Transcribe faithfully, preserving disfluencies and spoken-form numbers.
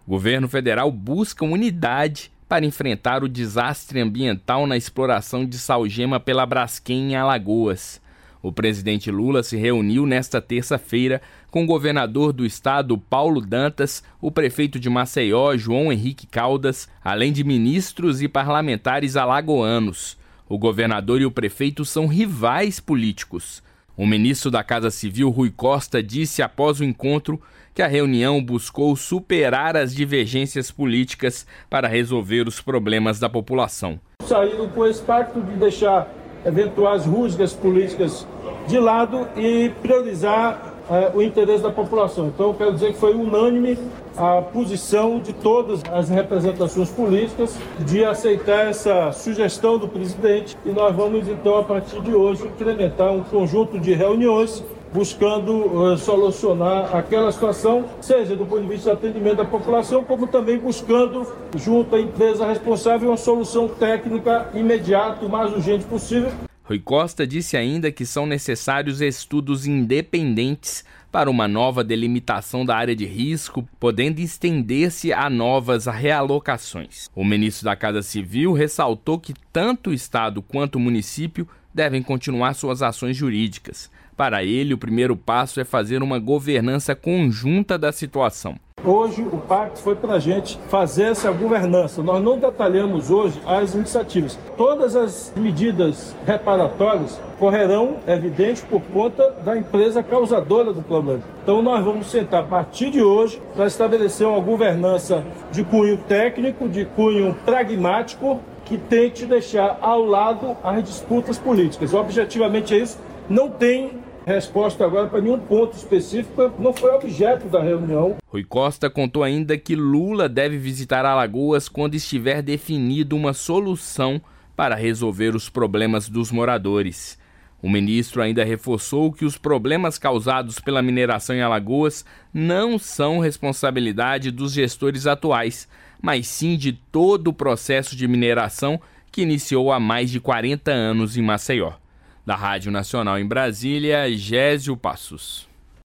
O governo federal busca unidade para enfrentar o desastre ambiental na exploração de salgema pela Braskem em Alagoas. O presidente Lula se reuniu nesta terça-feira com o governador do estado, Paulo Dantas, o prefeito de Maceió, João Henrique Caldas, além de ministros e parlamentares alagoanos. O governador e o prefeito são rivais políticos. O ministro da Casa Civil, Rui Costa, disse após o encontro que a reunião buscou superar as divergências políticas para resolver os problemas da população. Saíram com esse pacto de deixar eventuais rusgas políticas de lado e priorizar eh, o interesse da população. Então, eu quero dizer que foi unânime a posição de todas as representações políticas de aceitar essa sugestão do presidente e nós vamos, então, a partir de hoje, implementar um conjunto de reuniões buscando uh, solucionar aquela situação, seja do ponto de vista do atendimento da população, como também buscando, junto à empresa responsável, uma solução técnica imediata, o mais urgente possível. Rui Costa disse ainda que são necessários estudos independentes para uma nova delimitação da área de risco, podendo estender-se a novas realocações. O ministro da Casa Civil ressaltou que tanto o Estado quanto o município devem continuar suas ações jurídicas. Para ele, o primeiro passo é fazer uma governança conjunta da situação. Hoje, o pacto foi para a gente fazer essa governança. Nós não detalhamos hoje as iniciativas. Todas as medidas reparatórias correrão, é evidente, por conta da empresa causadora do problema. Então, nós vamos sentar a partir de hoje para estabelecer uma governança de cunho técnico, de cunho pragmático, que tente deixar ao lado as disputas políticas. Objetivamente é isso. Não tem resposta agora para nenhum ponto específico, não foi objeto da reunião. Rui Costa contou ainda que Lula deve visitar Alagoas quando estiver definida uma solução para resolver os problemas dos moradores. O ministro ainda reforçou que os problemas causados pela mineração em Alagoas não são responsabilidade dos gestores atuais, mas sim de todo o processo de mineração que iniciou há mais de quarenta anos em Maceió. Da Rádio Nacional em Brasília, Gésio Passos.